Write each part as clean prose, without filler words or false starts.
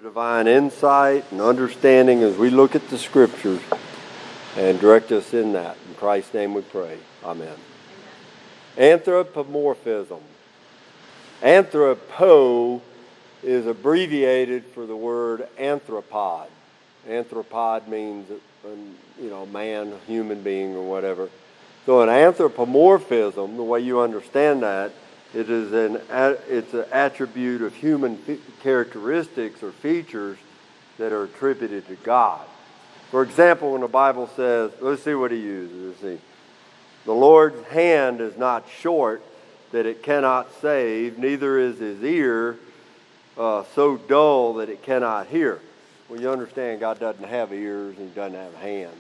divine insight and understanding as we look at the Scriptures and direct us in that. In Christ's name we pray. Amen. Anthropomorphism. Anthropo is abbreviated for the word anthropod. Anthropod means, man, human being, or whatever. So an anthropomorphism, the way you understand that, it's an attribute of human characteristics or features that are attributed to God. For example, when the Bible says, let's see what he uses. Let's see. The Lord's hand is not short that it cannot save, neither is his ear so dull that it cannot hear. Well, you understand God doesn't have ears and he doesn't have hands.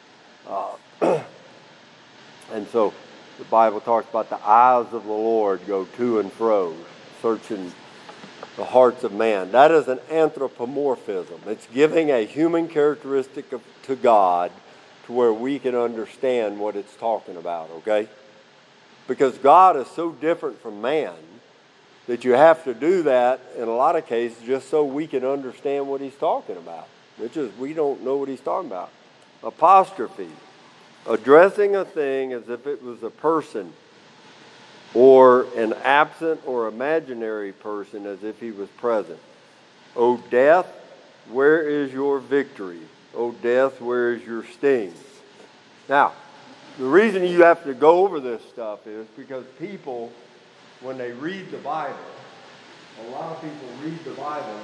And so the Bible talks about the eyes of the Lord go to and fro, searching the hearts of man. That is an anthropomorphism. It's giving a human characteristic to God to where we can understand what it's talking about, okay? Because God is so different from man that you have to do that in a lot of cases just so we can understand what he's talking about. Which is, we don't know what he's talking about. Apostrophe. Addressing a thing as if it was a person or an absent or imaginary person as if he was present. O death, where is your victory? O death, where is your sting? Now, the reason you have to go over this stuff is because people, when they read the Bible, a lot of people read the Bible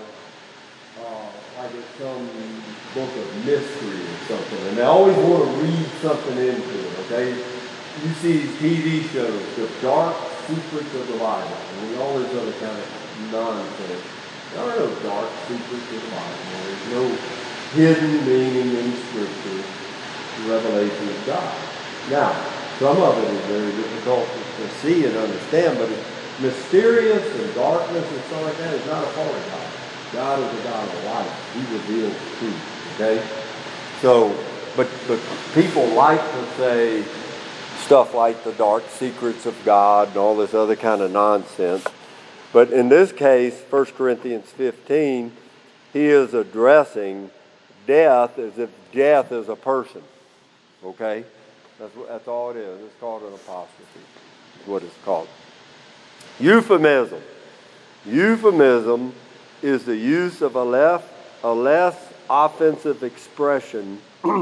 like it's some book of mystery or something, and they always want to read something into it, okay? You see TV shows, the dark secrets of the Bible, and all this other kind of nonsense. There are no dark secrets of the Bible. There's no hidden meaning in Scripture, the revelation of God. Now, some of it is very difficult to see and understand, but it's mysterious and darkness and stuff like that is not a part of God. God is a God of light. He reveals the truth, okay? So, but people like to say stuff like the dark secrets of God and all this other kind of nonsense. But in this case, 1 Corinthians 15, he is addressing death as if death is a person, okay? That's all it is. It's called an apostrophe. Is what it's called. Euphemism. Euphemism is the use of a less offensive expression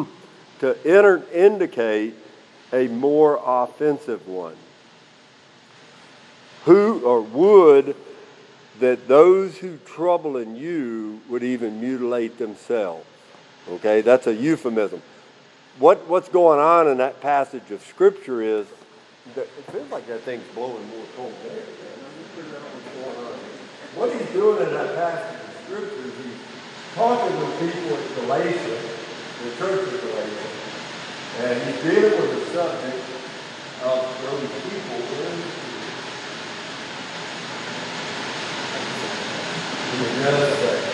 to indicate a more offensive one. Who or would that those who trouble in you would even mutilate themselves. Okay, that's a euphemism. What's going on in that passage of Scripture is, it feels like that thing's blowing more cold air. What he's doing in that passage of Scripture is he's talking with people at Galatia, the church of Galatia, and he's dealing with the subject of those people. Just a second.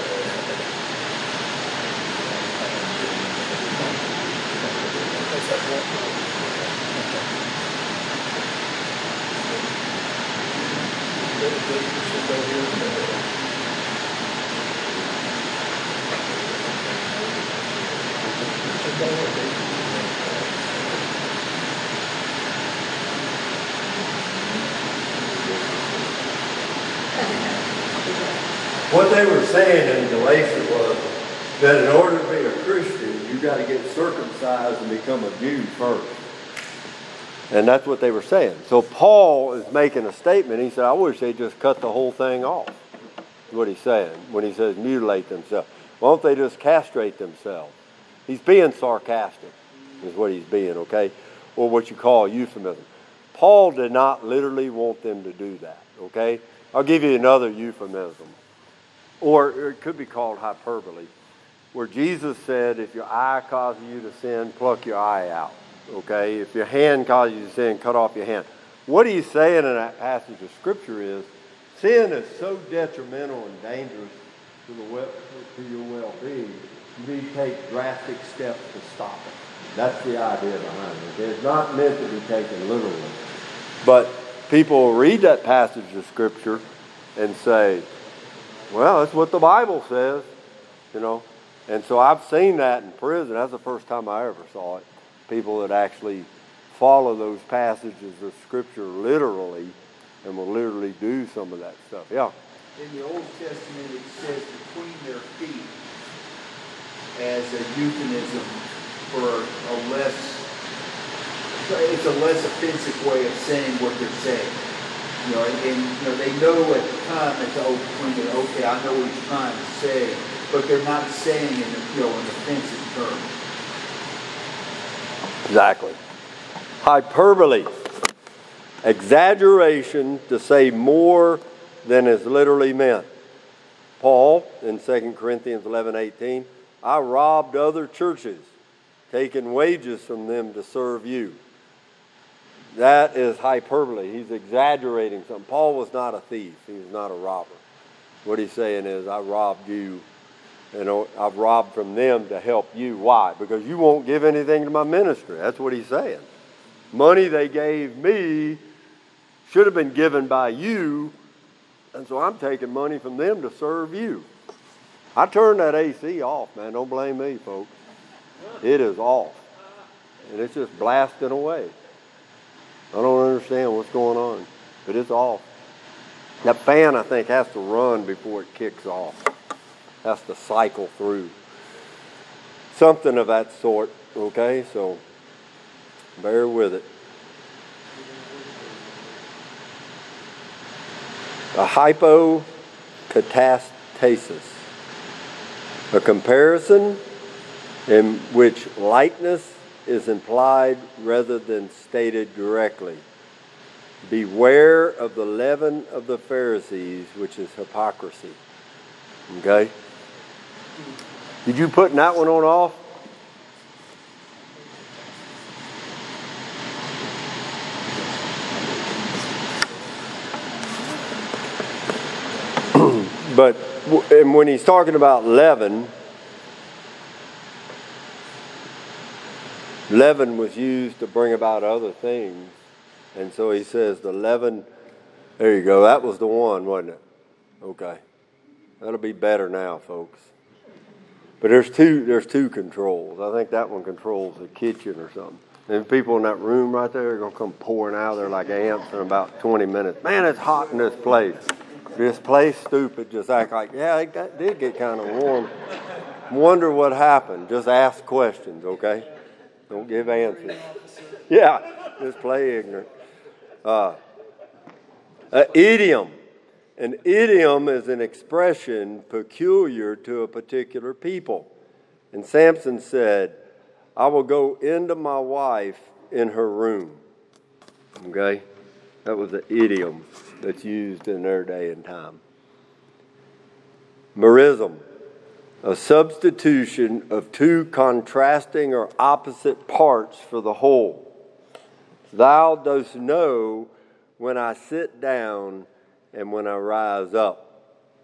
What they were saying in Galatia was that in order to be a Christian, you got to get circumcised and become a Jew first. And that's what they were saying. So Paul is making a statement. He said, I wish they just cut the whole thing off. That's what he's saying when he says mutilate themselves. Why don't they just castrate themselves? He's being sarcastic, is what he's being, okay? Or what you call euphemism. Paul did not literally want them to do that, okay? I'll give you another euphemism. Or it could be called hyperbole, where Jesus said, if your eye causes you to sin, pluck your eye out. Okay? If your hand causes you to sin, cut off your hand. What he's saying in that passage of Scripture is, sin is so detrimental and dangerous to your well-being, you need to take drastic steps to stop it. That's the idea behind it. It's not meant to be taken literally. But people will read that passage of Scripture and say, well, that's what the Bible says. you know. And so I've seen that in prison. That's the first time I ever saw it. People that actually follow those passages of Scripture literally and will literally do some of that stuff. Yeah. In the Old Testament, it says between their feet as a euphemism for it's a less offensive way of saying what they're saying. You know, and they know at the time it's okay, I know what he's trying to say, but they're not saying in an offensive term. Exactly. Hyperbole. Exaggeration to say more than is literally meant. Paul, in 2 Corinthians 11:18, I robbed other churches, taking wages from them to serve you. That is hyperbole. He's exaggerating something. Paul was not a thief. He was not a robber. What he's saying is, I robbed you, and I've robbed from them to help you. Why? Because you won't give anything to my ministry. That's what he's saying. Money they gave me should have been given by you, and so I'm taking money from them to serve you. I turned that AC off, man. Don't blame me, folks. It is off. And it's just blasting away. I don't understand what's going on, but it's off. That fan, I think, has to run before it kicks off. Has to cycle through. Something of that sort, okay? So bear with it. A hypokatastasis. A comparison in which likeness is implied rather than stated directly. Beware of the leaven of the Pharisees, which is hypocrisy. Okay? Did you put that one on off? But and when he's talking about leaven was used to bring about other things. And so he says the leaven, there you go, that was the one, wasn't it? Okay. That'll be better now, folks. But there's two controls. I think that one controls the kitchen or something. And people in that room right there are going to come pouring out there like ants in about 20 minutes. Man, it's hot in this place. This place, stupid, just act like, yeah, it did get kind of warm. Wonder what happened. Just ask questions, okay? Don't give answers. Yeah, just play ignorant. Idiom. An idiom is an expression peculiar to a particular people. And Samson said, I will go into my wife in her room. Okay? That was an idiom that's used in their day and time. Merism. A substitution of two contrasting or opposite parts for the whole. Thou dost know when I sit down and when I rise up.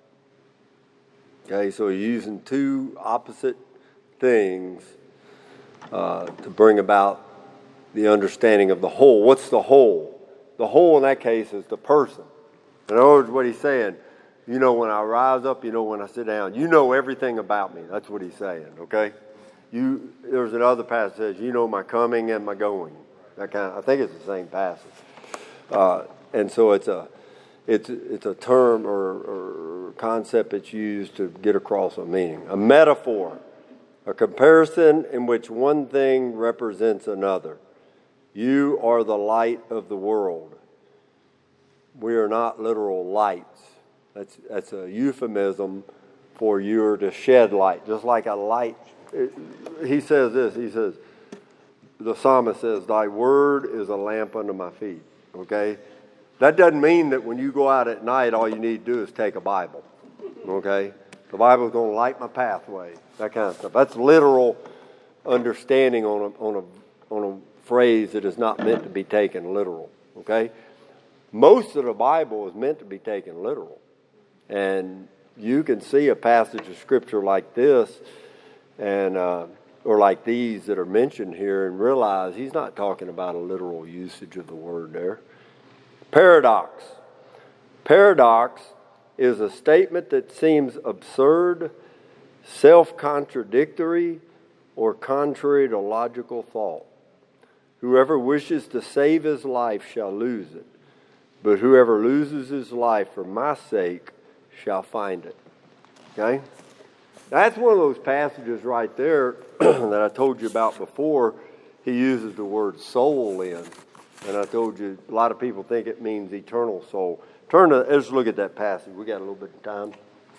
Okay, so you're using two opposite things to bring about the understanding of the whole. What's the whole? The whole in that case is the person. In other words, what he's saying, you know when I rise up, you know when I sit down. You know everything about me. That's what he's saying, okay? There's another passage that says, you know my coming and my going. I think it's the same passage. And so it's a term or concept that's used to get across a meaning. A metaphor, a comparison in which one thing represents another. You are the light of the world. We are not literal lights. That's a euphemism for you're to shed light. Just like a light. He says this. He says, the psalmist says, thy word is a lamp unto my feet. Okay? That doesn't mean that when you go out at night, all you need to do is take a Bible. Okay? The Bible's going to light my pathway. That kind of stuff. That's literal understanding on a phrase that is not meant to be taken literal. Okay? Most of the Bible is meant to be taken literal. And you can see a passage of Scripture like this and or like these that are mentioned here and realize he's not talking about a literal usage of the word there. Paradox. Paradox is a statement that seems absurd self-contradictory, or contrary to logical thought. Whoever wishes to save his life shall lose it, but whoever loses his life for my sake shall find it. Okay? That's one of those passages right there that I told you about before. He uses the word soul in. And I told you, a lot of people think it means eternal soul. Let's look at that passage. We got a little bit of time.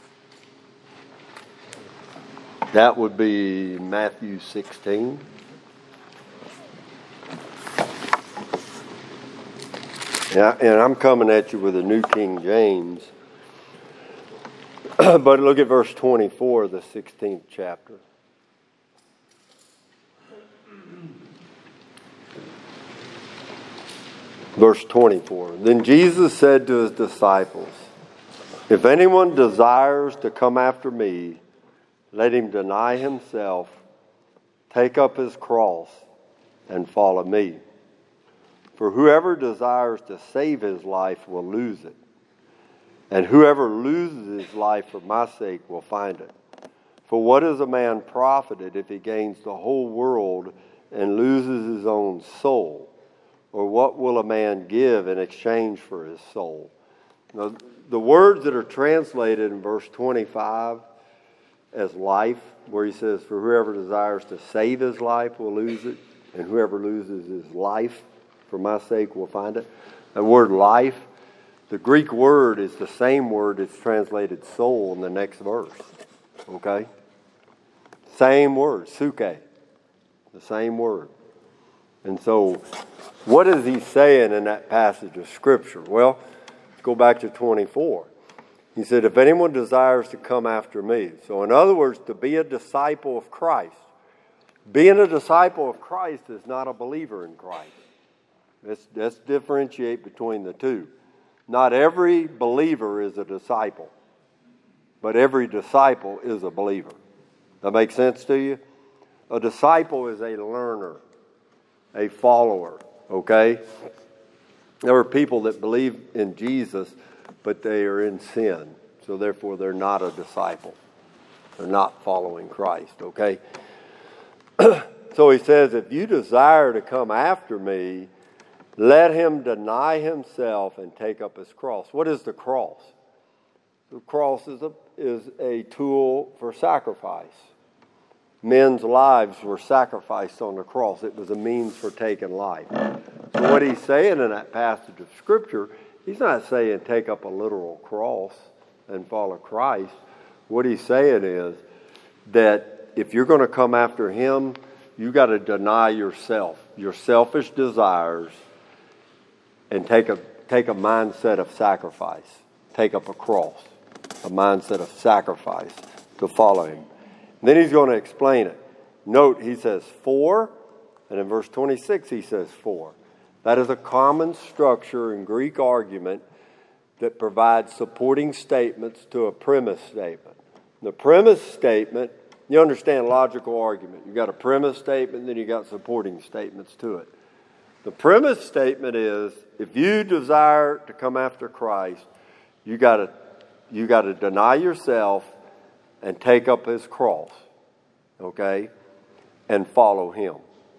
That would be Matthew 16. Yeah, and I'm coming at you with a New King James. But look at verse 24 of the 16th chapter. Verse 24. Then Jesus said to his disciples, "If anyone desires to come after me, let him deny himself, take up his cross, and follow me. For whoever desires to save his life will lose it. And whoever loses his life for my sake will find it. For what is a man profited if he gains the whole world and loses his own soul? Or what will a man give in exchange for his soul?" Now, the words that are translated in verse 25 as life, where he says, "For whoever desires to save his life will lose it, and whoever loses his life for my sake will find it." The word life, the Greek word is the same word that's translated soul in the next verse. Okay? Same word, suke. The same word. And so, what is he saying in that passage of Scripture? Well, let's go back to 24. He said, "If anyone desires to come after me." So in other words, to be a disciple of Christ. Being a disciple of Christ is not a believer in Christ. Let's differentiate between the two. Not every believer is a disciple, but every disciple is a believer. That makes sense to you? A disciple is a learner, a follower, okay? There are people that believe in Jesus, but they are in sin. So therefore, they're not a disciple. They're not following Christ, okay? So he says, if you desire to come after me, let him deny himself and take up his cross. What is the cross? The cross is a tool for sacrifice. Men's lives were sacrificed on the cross. It was a means for taking life. So what he's saying in that passage of Scripture, he's not saying take up a literal cross and follow Christ. What he's saying is that if you're going to come after him, you got to deny yourself, your selfish desires, and take a mindset of sacrifice. Take up a cross, a mindset of sacrifice to follow him. And then he's going to explain it. Note, he says for, and in verse 26 he says for. That is a common structure in Greek argument that provides supporting statements to a premise statement. The premise statement, you understand logical argument. You got a premise statement, then you got supporting statements to it. The premise statement is, if you desire to come after Christ, you got to deny yourself and take up his cross, okay, and follow him.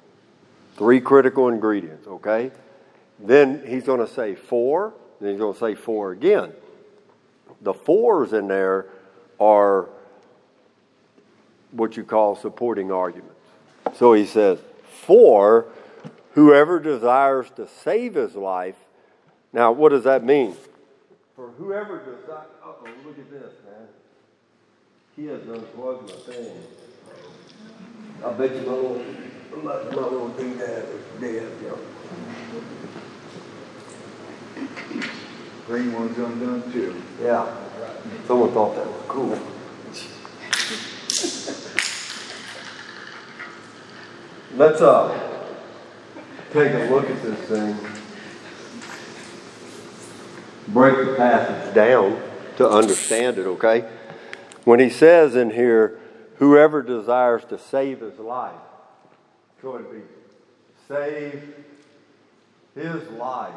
3 critical ingredients, okay? Then he's going to say for, then he's going to say for again. The fors in there are what you call supporting arguments. So he says, for whoever desires to save his life. Now, what does that mean? For whoever desires, look at this, man. He has unplugged my thing. I bet you my little doodad is dead, yo. Green one's undone too. Yeah. Someone thought that was cool. Let's take a look at this thing. Break the passage down to understand it, okay? When he says in here, whoever desires to save his life, so it'd be save his life.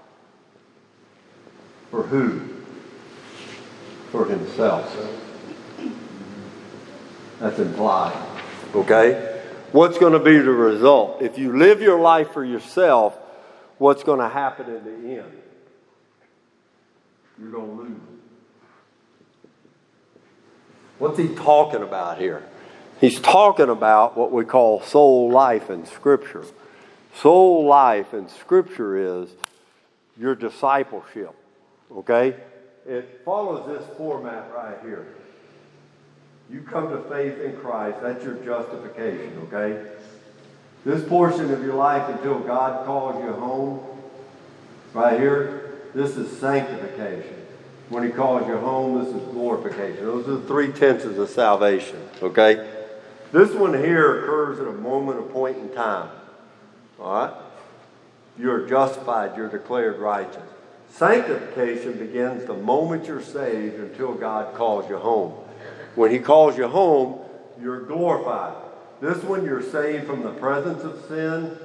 For who? For himself. That's implied. Okay? What's going to be the result? If you live your life for yourself, what's going to happen in the end? You're going to lose it. What's he talking about here? He's talking about what we call soul life in Scripture. Soul life in Scripture is your discipleship. Okay? It follows this format right here. You come to faith in Christ, that's your justification, okay? This portion of your life until God calls you home, right here, this is sanctification. When he calls you home, this is glorification. Those are the 3 tenses of salvation, okay? This one here occurs at a moment, a point in time, all right? You're justified, you're declared righteous. Sanctification begins the moment you're saved until God calls you home. When he calls you home, you're glorified. This one, you're saved from the presence of sin.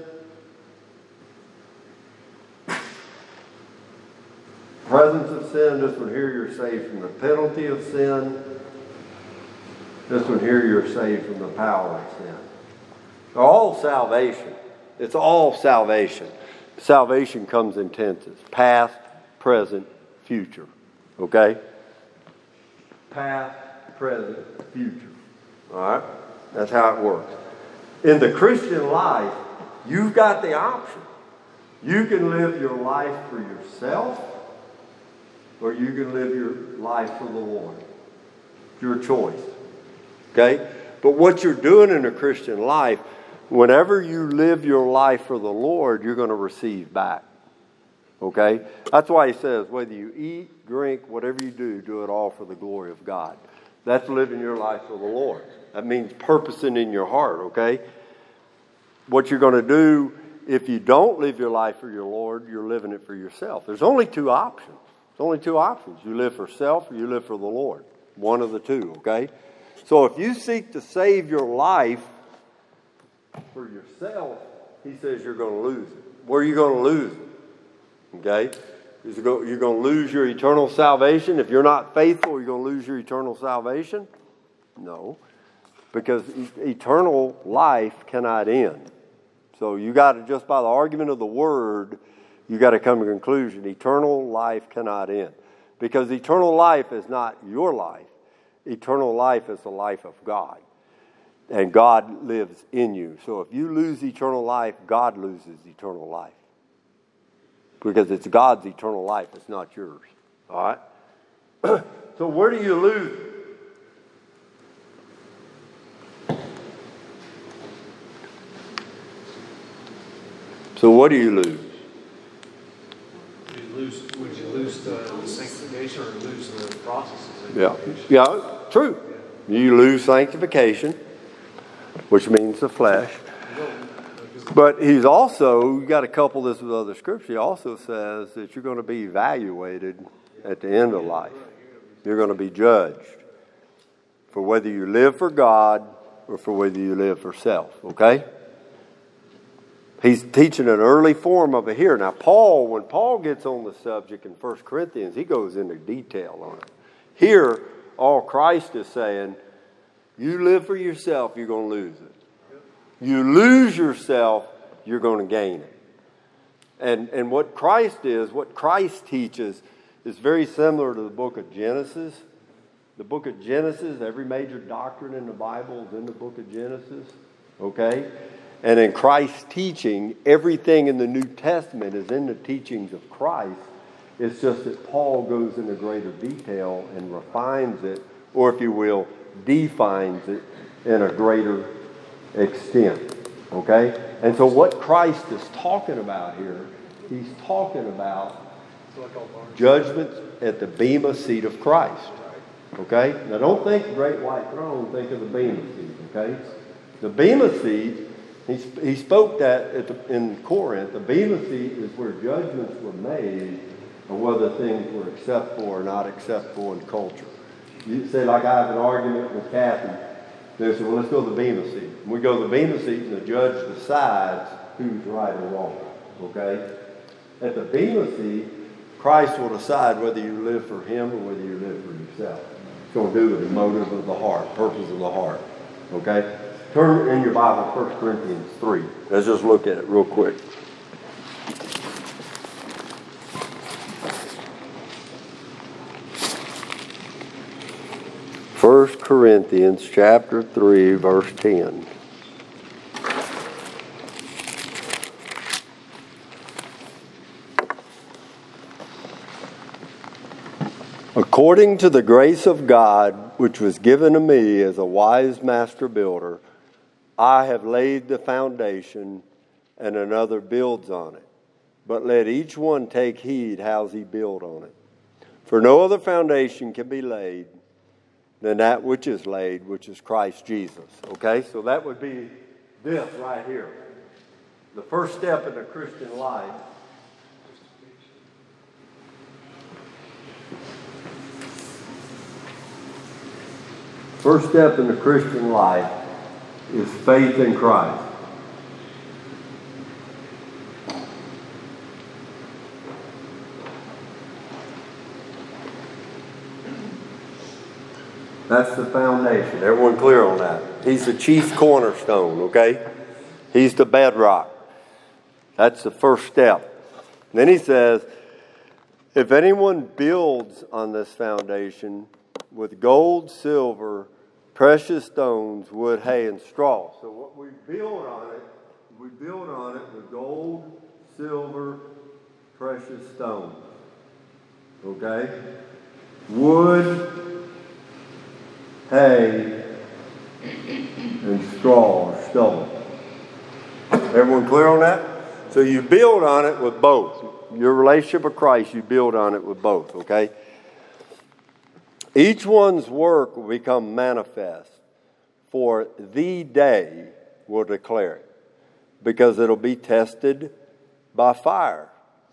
Presence of sin. This one here, you're saved from the penalty of sin. This one here, you're saved from the power of sin. They're all salvation. It's all salvation. Salvation comes in tenses. Past, present, future. Okay? Past, present, future. All right? That's how it works. In the Christian life, you've got the option. You can live your life for yourself, or you can live your life for the Lord. It's your choice. Okay? But what you're doing in a Christian life, whenever you live your life for the Lord, you're going to receive back. Okay? That's why he says, whether you eat, drink, whatever you do, do it all for the glory of God. That's living your life for the Lord. That means purposing in your heart, okay? What you're going to do, if you don't live your life for your Lord, you're living it for yourself. There's only 2 options. There's only 2 options. You live for self or you live for the Lord. One of the 2, okay? So if you seek to save your life for yourself, he says you're going to lose it. Where are you going to lose it? Okay? You're going to lose your eternal salvation. If you're not faithful, you're going to lose your eternal salvation? No. Because eternal life cannot end. So you got to, just by the argument of the word, you got to come to a conclusion. Eternal life cannot end. Because eternal life is not your life. Eternal life is the life of God. And God lives in you. So if you lose eternal life, God loses eternal life. Because it's God's eternal life. It's not yours. All right? So where do you lose it? So what do you lose? Would you lose the sanctification or lose the processes? Yeah, true. You lose sanctification, which means the flesh. But he's also, you got to couple this with other scripture, he also says that you're going to be evaluated at the end of life. You're going to be judged for whether you live for God or for whether you live for self, okay? He's teaching an early form of it here. Now, when Paul gets on the subject in 1 Corinthians, he goes into detail on it. Here, all Christ is saying, you live for yourself, you're going to lose it. You lose yourself, you're going to gain it. And what Christ teaches is very similar to the book of Genesis. The book of Genesis, every major doctrine in the Bible is in the book of Genesis. Okay? And in Christ's teaching, everything in the New Testament is in the teachings of Christ. It's just that Paul goes into greater detail and refines it, or if you will, defines it in a greater extent. Okay? And so what Christ is talking about here, he's talking about judgments at the bema seat of Christ. Okay? Now don't think great white throne, think of the bema seat. Okay? The bema seat, he spoke that in Corinth. The bema seat is where judgments were made on whether things were acceptable or not acceptable in culture. You say, like I have an argument with Kathy. They say, well, let's go to the bema seat. And we go to the bema seat and the judge decides who's right or wrong. Okay? At the bema seat, Christ will decide whether you live for him or whether you live for yourself. He's going to do it the motive of the heart, purpose of the heart. Okay? Turn in your Bible, 1 Corinthians 3. Let's just look at it real quick. First Corinthians chapter 3, verse 10. According to the grace of God, which was given to me as a wise master builder, I have laid the foundation, and another builds on it. But let each one take heed how he build on it. For no other foundation can be laid than that which is laid, which is Christ Jesus. Okay, so that would be this right here. The first step in the Christian life. First step in the Christian life is faith in Christ. That's the foundation. Everyone clear on that? He's the chief cornerstone, okay? He's the bedrock. That's the first step. And then he says, if anyone builds on this foundation with gold, silver, precious stones, wood, hay, and straw. So what we build on it with gold, silver, precious stones. Okay? Wood, hay, and straw or stubble. Everyone clear on that? So you build on it with both. Your relationship with Christ, you build on it with both, okay? Each one's work will become manifest, for the day will declare it, because it'll be tested by fire.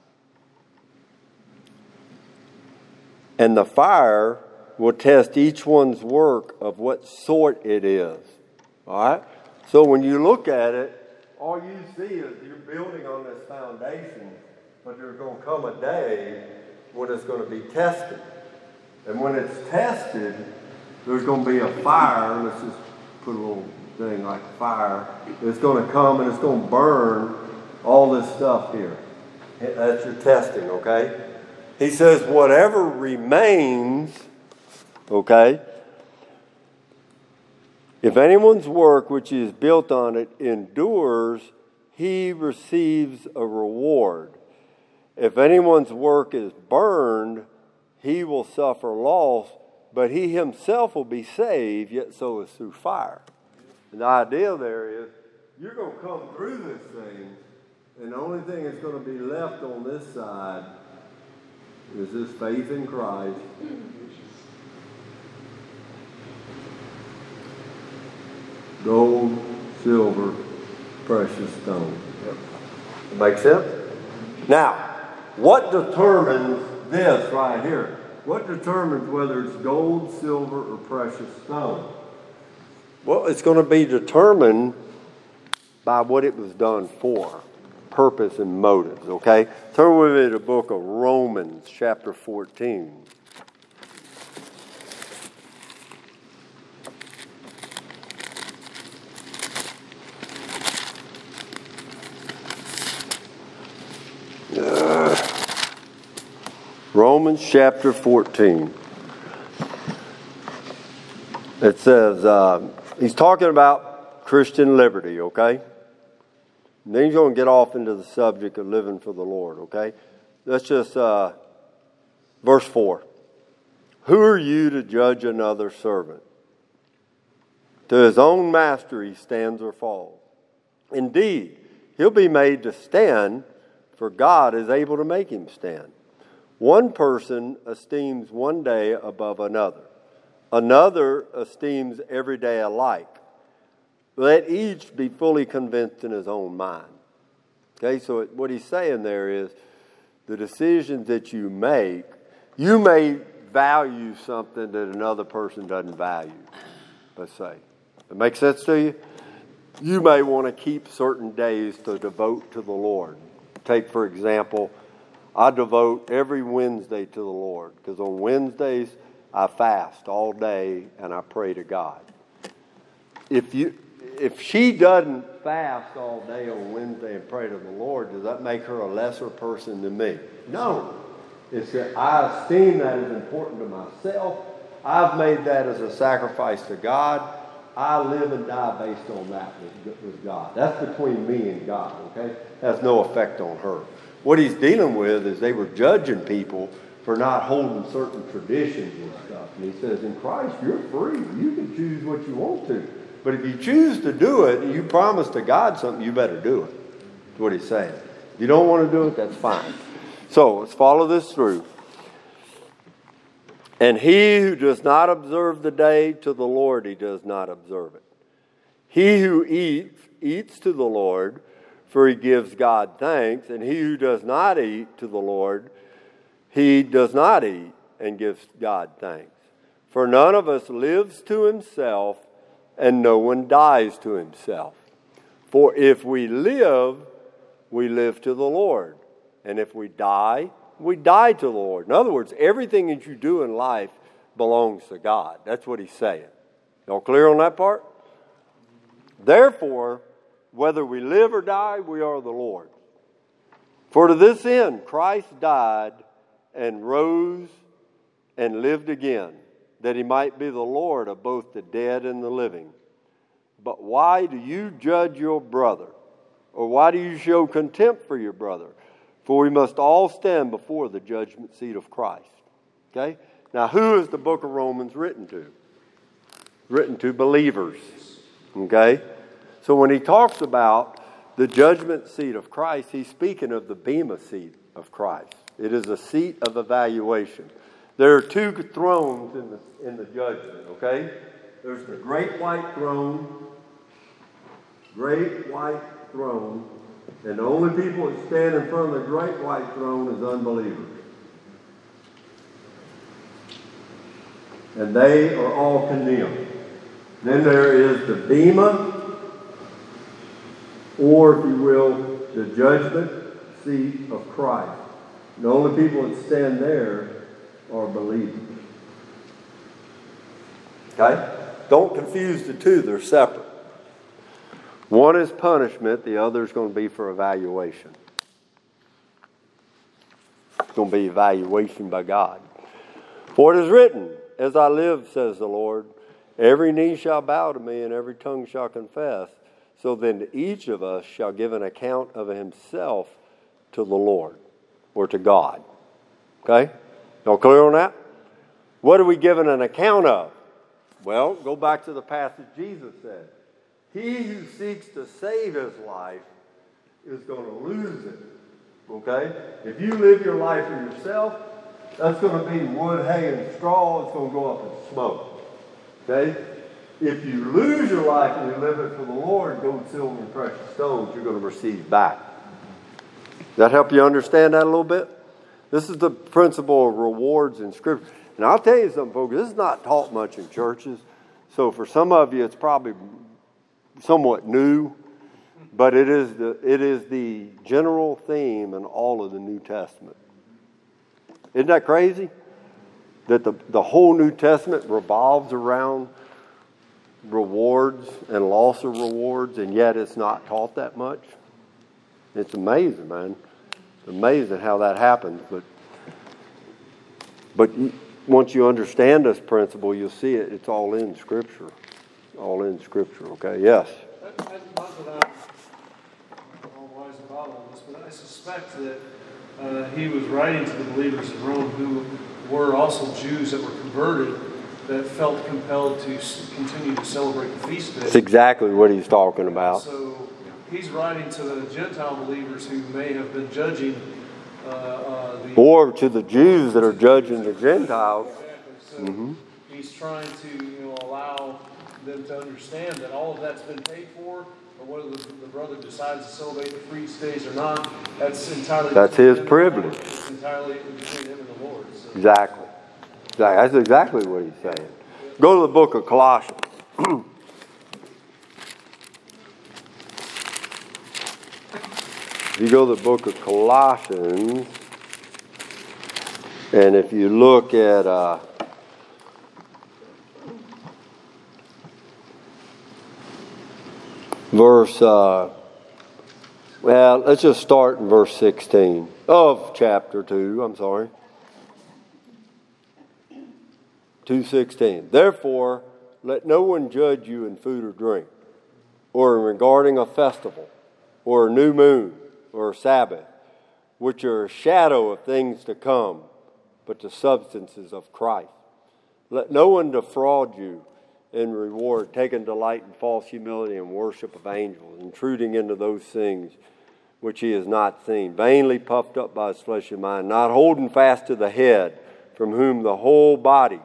And the fire will test each one's work of what sort it is. All right? So when you look at it, all you see is you're building on this foundation, but there's going to come a day when it's going to be tested. And when it's tested, there's going to be a fire. Let's just put a little thing like fire. It's going to come and it's going to burn all this stuff here. That's your testing, okay? He says, whatever remains, okay, if anyone's work which is built on it endures, he receives a reward. If anyone's work is burned, he will suffer loss, but he himself will be saved, yet so is through fire. And the idea there is, you're going to come through this thing, and the only thing that's going to be left on this side is this faith in Christ. Gold, silver, precious stone. Make sense? Now, what determines this right here? What determines whether it's gold, silver, or precious stone? Well, it's going to be determined by what it was done for, purpose and motives, okay? Turn with me to the book of Romans, chapter 14. Romans chapter 14. It says, he's talking about Christian liberty, okay? And then he's going to get off into the subject of living for the Lord, okay? Let's just, verse 4. Who are you to judge another servant? To his own master he stands or falls. Indeed, he'll be made to stand, for God is able to make him stand. One person esteems one day above another. Another esteems every day alike. Let each be fully convinced in his own mind. Okay, so what he's saying there is the decisions that you make, you may value something that another person doesn't value, let's say. It makes sense to you? You may want to keep certain days to devote to the Lord. Take, for example, I devote every Wednesday to the Lord, because on Wednesdays I fast all day and I pray to God. if she doesn't fast all day on Wednesday and pray to the Lord, does that make her a lesser person than me? No. It's that I esteem that as important to myself. I've made that as a sacrifice to God. I live and die based on that with God. That's between me and God, okay? Has no effect on her. What he's dealing with is they were judging people for not holding certain traditions and stuff. And he says, in Christ, you're free. You can choose what you want to. But if you choose to do it and you promise to God something, you better do it. That's what he's saying. If you don't want to do it, that's fine. So let's follow this through. And he who does not observe the day, to the Lord he does not observe it. He who eats to the Lord, for he gives God thanks. And he who does not eat to the Lord, he does not eat and gives God thanks. For none of us lives to himself, and no one dies to himself. For if we live to the Lord. And if we die to the Lord. In other words, everything that you do in life belongs to God. That's what he's saying. Y'all clear on that part? Therefore, whether we live or die, we are the Lord. For to this end, Christ died and rose and lived again, that he might be the Lord of both the dead and the living. But why do you judge your brother? Or why do you show contempt for your brother? For we must all stand before the judgment seat of Christ. Okay? Now, who is the book of Romans written to? Written to believers. Okay? So when he talks about the judgment seat of Christ, he's speaking of the bema seat of Christ. It is a seat of evaluation. There are two thrones in the judgment, okay? There's the great white throne, and the only people that stand in front of the great white throne is unbelievers. And they are all condemned. Then there is the bema, or if you will, the judgment seat of Christ. The only people that stand there are believers. Okay? Don't confuse the two. They're separate. One is punishment. The other is going to be for evaluation. It's going to be evaluation by God. For it is written, as I live, says the Lord, every knee shall bow to me and every tongue shall confess. So then each of us shall give an account of himself to the Lord or to God. Okay? Y'all clear on that? What are we giving an account of? Well, go back to the passage Jesus said. He who seeks to save his life is going to lose it. Okay? If you live your life for yourself, that's going to be wood, hay, and straw. It's going to go up in smoke. Okay? If you lose your life and you live it for the Lord, gold, silver, and precious stones, you're going to receive back. Does that help you understand that a little bit? This is the principle of rewards in Scripture. And I'll tell you something, folks. This is not taught much in churches. So for some of you, it's probably somewhat new. But it is the general theme in all of the New Testament. Isn't that crazy? That the whole New Testament revolves around rewards and loss of rewards, and yet it's not taught that much. It's amazing, man. It's amazing how that happens. But once you understand this principle, you'll see it. It's all in Scripture. All in Scripture, okay? Yes? Not that I'm all wise about all this, but I suspect that he was writing to the believers in Rome who were also Jews that were converted, that felt compelled to continue to celebrate the feast day. That's exactly what he's talking about. So he's writing to the Gentile believers who may have been judging or to the Jews that are judging the Gentiles. Exactly. So he's trying to allow them to understand that all of that's been paid for, or whether the brother decides to celebrate the feast days or not, that's entirely his privilege. It's entirely between him and the Lord. So. Exactly. That's exactly what he's saying. Go to the book of Colossians. You go to the book of Colossians, and if you look at Let's just start in verse 16 of chapter 2, 2:16. Therefore, let no one judge you in food or drink, or in regarding a festival, or a new moon, or a Sabbath, which are a shadow of things to come, but the substances of Christ. Let no one defraud you in reward, taking delight in false humility and worship of angels, intruding into those things which he has not seen, vainly puffed up by his fleshly mind, not holding fast to the head, from whom the whole body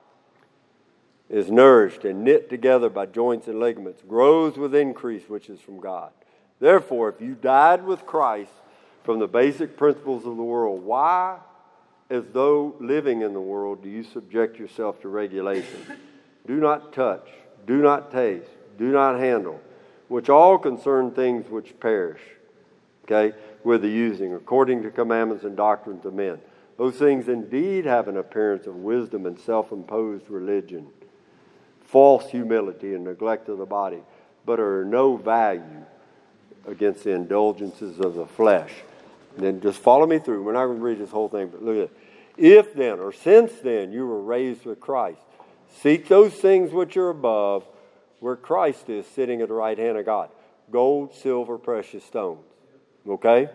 is nourished and knit together by joints and ligaments, grows with increase which is from God. Therefore, if you died with Christ from the basic principles of the world, why, as though living in the world, do you subject yourself to regulations? Do not touch, do not taste, do not handle, which all concern things which perish, with the using, according to commandments and doctrines of men. Those things indeed have an appearance of wisdom and self-imposed religion, false humility and neglect of the body, but are no value against the indulgences of the flesh. And then just follow me through. We're not going to read this whole thing, but look at it. If then, or since then, you were raised with Christ, seek those things which are above, where Christ is sitting at the right hand of God. Gold, silver, precious stones. Okay?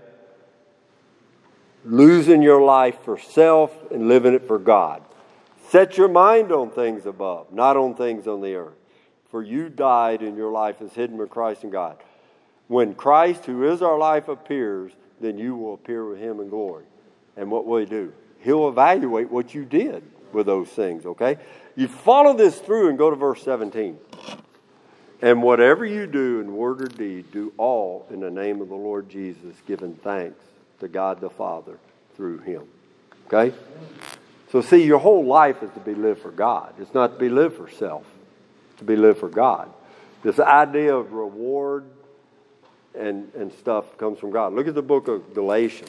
Losing your life for self and living it for God. Set your mind on things above, not on things on the earth. For you died and your life is hidden with Christ in God. When Christ, who is our life, appears, then you will appear with him in glory. And what will he do? He'll evaluate what you did with those things, okay? You follow this through and go to verse 17. And whatever you do in word or deed, do all in the name of the Lord Jesus, giving thanks to God the Father through him. Okay? So see, your whole life is to be lived for God. It's not to be lived for self. It's to be lived for God. This idea of reward and stuff comes from God. Look at the book of Galatians.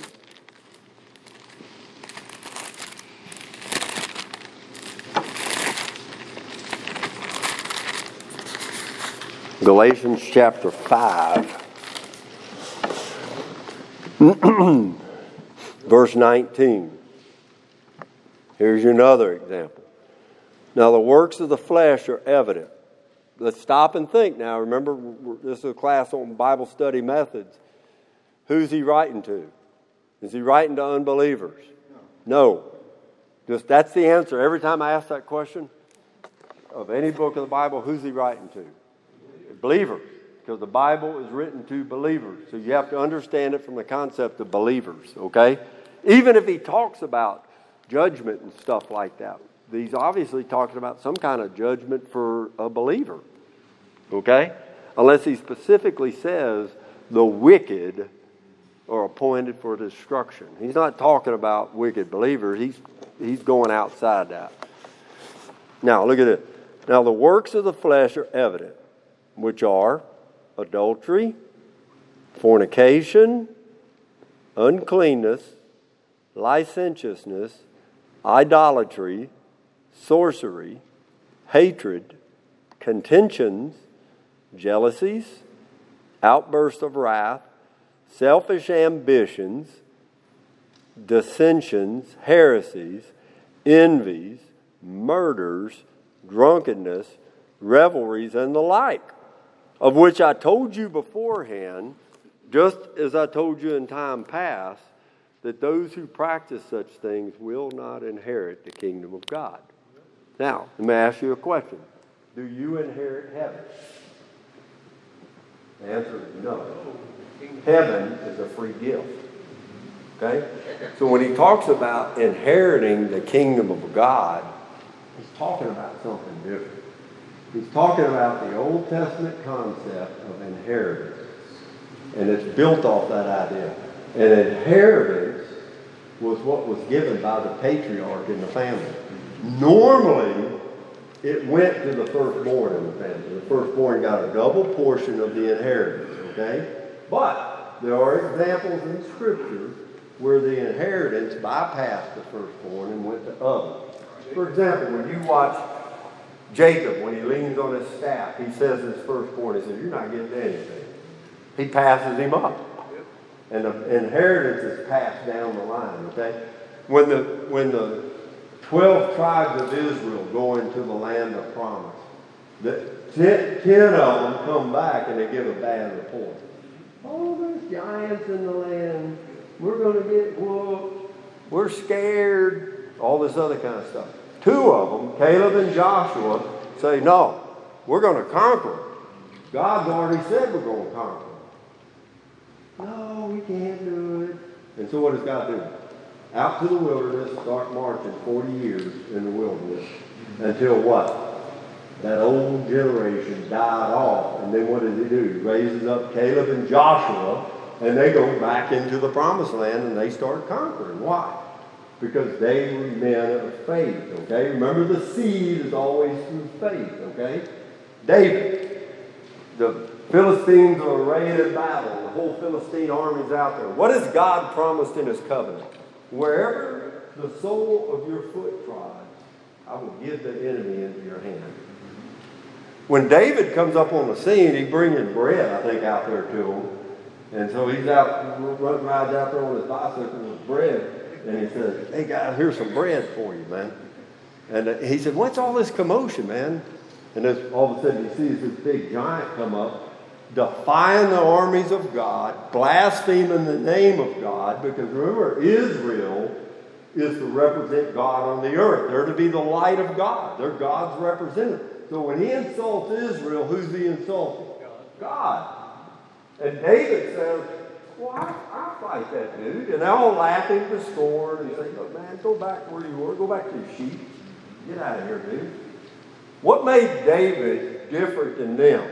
Galatians chapter 5, verse 19. Here's another example. Now the works of the flesh are evident. Let's stop and think now. Remember, this is a class on Bible study methods. Who's he writing to? Is he writing to unbelievers? No. Just that's the answer. Every time I ask that question of any book of the Bible, who's he writing to? Believers. Because the Bible is written to believers. So you have to understand it from the concept of believers, okay? Even if he talks about judgment and stuff like that, he's obviously talking about some kind of judgment for a believer, okay? Unless he specifically says the wicked are appointed for destruction. He's not talking about wicked believers. He's going outside that. Now, look at it. Now, the works of the flesh are evident, which are adultery, fornication, uncleanness, licentiousness, idolatry, sorcery, hatred, contentions, jealousies, outbursts of wrath, selfish ambitions, dissensions, heresies, envies, murders, drunkenness, revelries, and the like, of which I told you beforehand, just as I told you in time past, that those who practice such things will not inherit the kingdom of God. Now, let me ask you a question. Do you inherit heaven? The answer is no. Heaven is a free gift. Okay? So when he talks about inheriting the kingdom of God, he's talking about something different. He's talking about the Old Testament concept of inheritance. And it's built off that idea. And inheritance was what was given by the patriarch in the family. Normally, it went to the firstborn in the family. The firstborn got a double portion of the inheritance, okay? But there are examples in Scripture where the inheritance bypassed the firstborn and went to others. For example, when you watch Jacob, when he leans on his staff, he says his firstborn, he says, you're not getting anything. He passes him up. And the inheritance is passed down the line, okay? When the 12 tribes of Israel go into the land of promise, 10 of them come back and they give a bad report. Oh, there's giants in the land. We're going to get whooped. We're scared. All this other kind of stuff. 2 of them, Caleb and Joshua, say, no, we're going to conquer. God's already said we're going to conquer. No, we can't do it. And so what does God do? Out to the wilderness, start marching 40 years in the wilderness. Until what? That old generation died off. And then what does he do? He raises up Caleb and Joshua, and they go back into the promised land, and they start conquering. Why? Because they were men of faith, okay? Remember, the seed is always through faith, okay? David, the Philistines are arrayed in battle. The whole Philistine army's out there. What has God promised in his covenant? Wherever the sole of your foot trod, I will give the enemy into your hand. When David comes up on the scene, he's bringing bread, I think, out there to him. And so he's out, rides out there on his bicycle with bread. And he says, hey, guys, here's some bread for you, man. And he said, what's all this commotion, man? And then all of a sudden he sees this big giant come up, defying the armies of God, blaspheming the name of God, because remember, Israel is to represent God on the earth. They're to be the light of God. They're God's representative. So when he insults Israel, who's he insulting? God. And David says, well, I'll fight that dude. And they're all laughing to scorn and say, look, man, go back where you were. Go back to your sheep. Get out of here, dude. What made David different than them?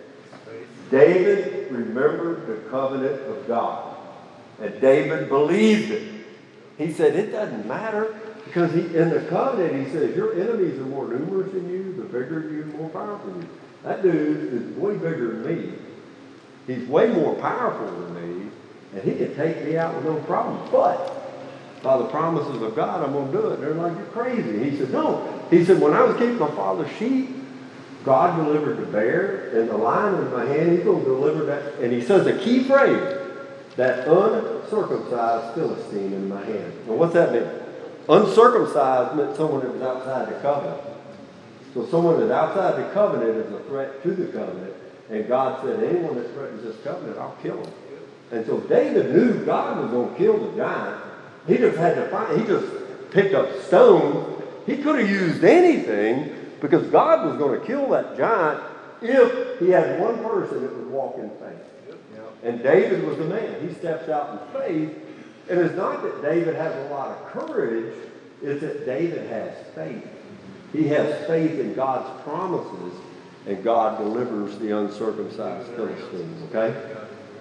David remembered the covenant of God. And David believed it. He said, it doesn't matter. Because in the covenant, he says, your enemies are more numerous than you, the bigger you, the more powerful you. That dude is way bigger than me. He's way more powerful than me. And he can take me out with no problem. But by the promises of God, I'm going to do it. And they're like, you're crazy. He said, no. He said, when I was keeping my father's sheep, God delivered the bear and the lion in my hand. He's going to deliver that. And he says a key phrase, that uncircumcised Philistine in my hand. Well, what's that mean? Uncircumcised meant someone that was outside the covenant. So someone that's outside the covenant is a threat to the covenant. And God said, anyone that threatens this covenant, I'll kill him. And so David knew God was going to kill the giant. He just had to find, he just picked up stones. He could have used anything because God was going to kill that giant if he had one person that would walk in faith. And David was the man. He steps out in faith. And it's not that David has a lot of courage. It's that David has faith. He has faith in God's promises. And God delivers the uncircumcised Philistines. Okay?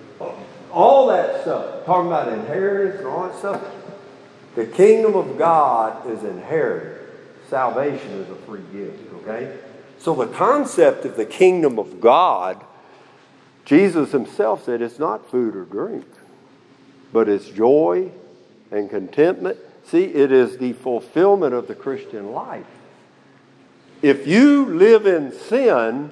All that stuff, talking about inheritance and all that stuff, the kingdom of God is inherited. Salvation is a free gift, okay? So the concept of the kingdom of God, Jesus himself said it's not food or drink, but it's joy and contentment. See, it is the fulfillment of the Christian life. If you live in sin,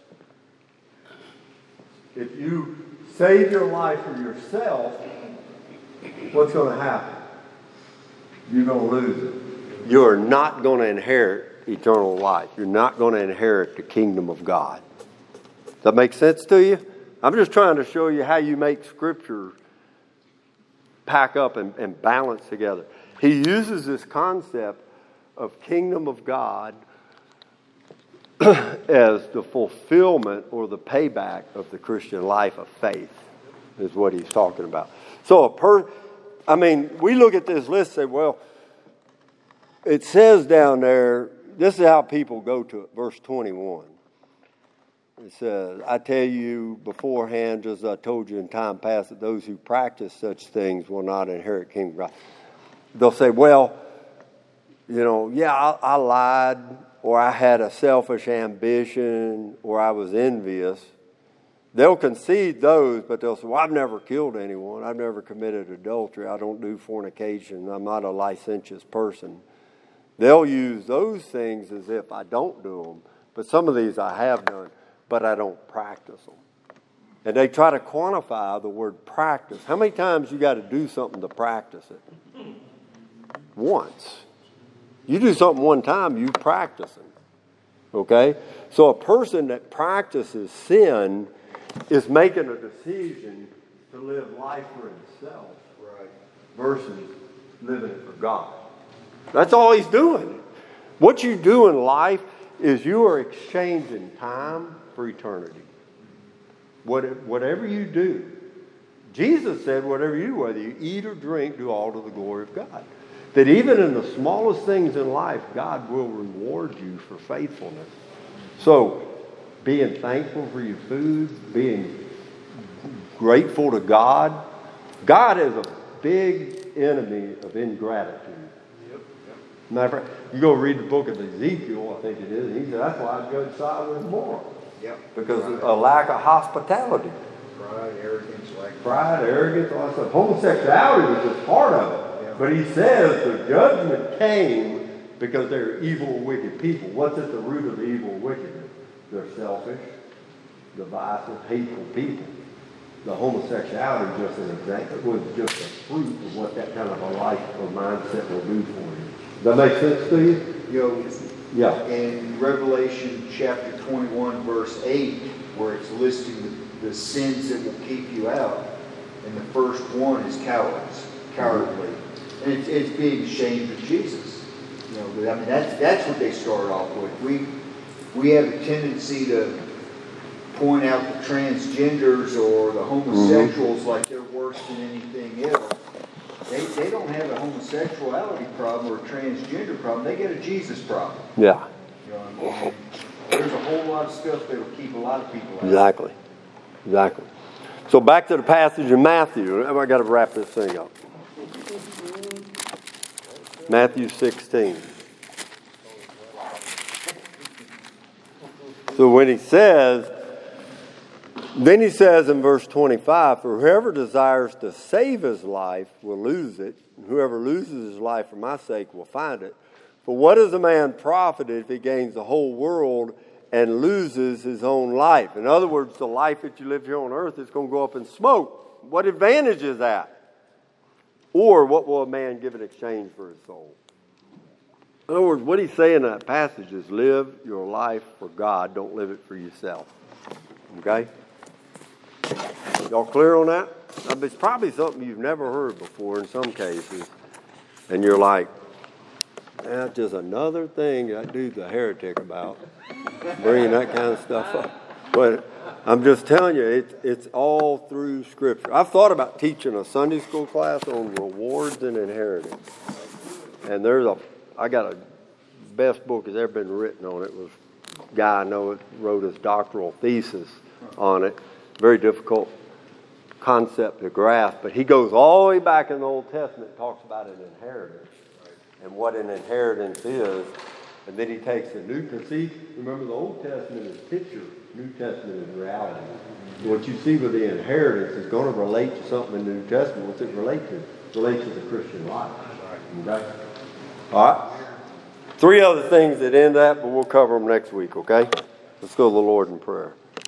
if you save your life for yourself, what's going to happen? You're going to lose it. You're not going to inherit eternal life. You're not going to inherit the kingdom of God. Does that make sense to you? I'm just trying to show you how you make Scripture pack up and balance together. He uses this concept of kingdom of God as the fulfillment or the payback of the Christian life of faith is what he's talking about. So we look at this list and say, well, it says down there, this is how people go to it, verse 21. It says, I tell you beforehand, just as I told you in time past, that those who practice such things will not inherit the kingdom of God. They'll say, well, I lied, or I had a selfish ambition, or I was envious. They'll concede those, but they'll say, well, I've never killed anyone. I've never committed adultery. I don't do fornication. I'm not a licentious person. They'll use those things as if I don't do them. but some of these I have done, but I don't practice them. And they try to quantify the word practice. How many times you got to do something to practice it? Once. You do something one time, you practice it. Okay? So a person that practices sin is making a decision to live life for himself, right, versus living it for God. That's all he's doing. What you do in life is you are exchanging time for eternity. Whatever you do, Jesus said, whatever you do, whether you eat or drink, do all to the glory of God. That even in the smallest things in life, God will reward you for faithfulness. So, being thankful for your food, being grateful to God. God is a big enemy of ingratitude. Matter of fact, you go read the book of Ezekiel, I think it is, and he said, that's why I judge Sodom and Gomorrah. Yep. Because of a lack of hospitality. Pride, arrogance, all that stuff. Homosexuality was just part of it. Yeah. But he says the judgment came because they're evil, wicked people. What's at the root of the evil, wickedness? They're selfish, divisive, hateful people. The homosexuality just an example, was just a fruit of what that kind of a life or mindset will do for you. Does that make sense to you? Yeah. In Revelation chapter 21, verse 8, where it's listing the sins that will keep you out, and the first one is cowardly. And it's being ashamed of Jesus. I mean, that's what they start off with. We have a tendency to point out the transgenders or the homosexuals like they're worse than anything else. They don't have a homosexuality problem or a transgender problem. They get a Jesus problem. Yeah. There's a whole lot of stuff that will keep a lot of people out. Exactly. So back to the passage in Matthew. I got to wrap this thing up. Matthew 16. So when he says, then he says in verse 25, for whoever desires to save his life will lose it, and whoever loses his life for my sake will find it. For what is a man profited if he gains the whole world and loses his own life? In other words, the life that you live here on earth is going to go up in smoke. What advantage is that? Or what will a man give in exchange for his soul? In other words, what he's saying in that passage is live your life for God. Don't live it for yourself. Okay? Y'all clear on that? It's probably something you've never heard before in some cases. And you're like, that's just another thing that dude's a heretic about. Bringing that kind of stuff up. But I'm just telling you, it's all through Scripture. I've thought about teaching a Sunday school class on rewards and inheritance. And I got a best book that's ever been written on it. It was a guy I know wrote his doctoral thesis on it. Very difficult concept to grasp, but he goes all the way back in the Old Testament and talks about an inheritance and what an inheritance is. And then he takes the New Testament. Remember, the Old Testament is picture, New Testament is reality. What you see with the inheritance is going to relate to something in the New Testament. What's it relate to? It relates to the Christian life. Okay? All right? 3 other things that end that, but we'll cover them next week, okay? Let's go to the Lord in prayer.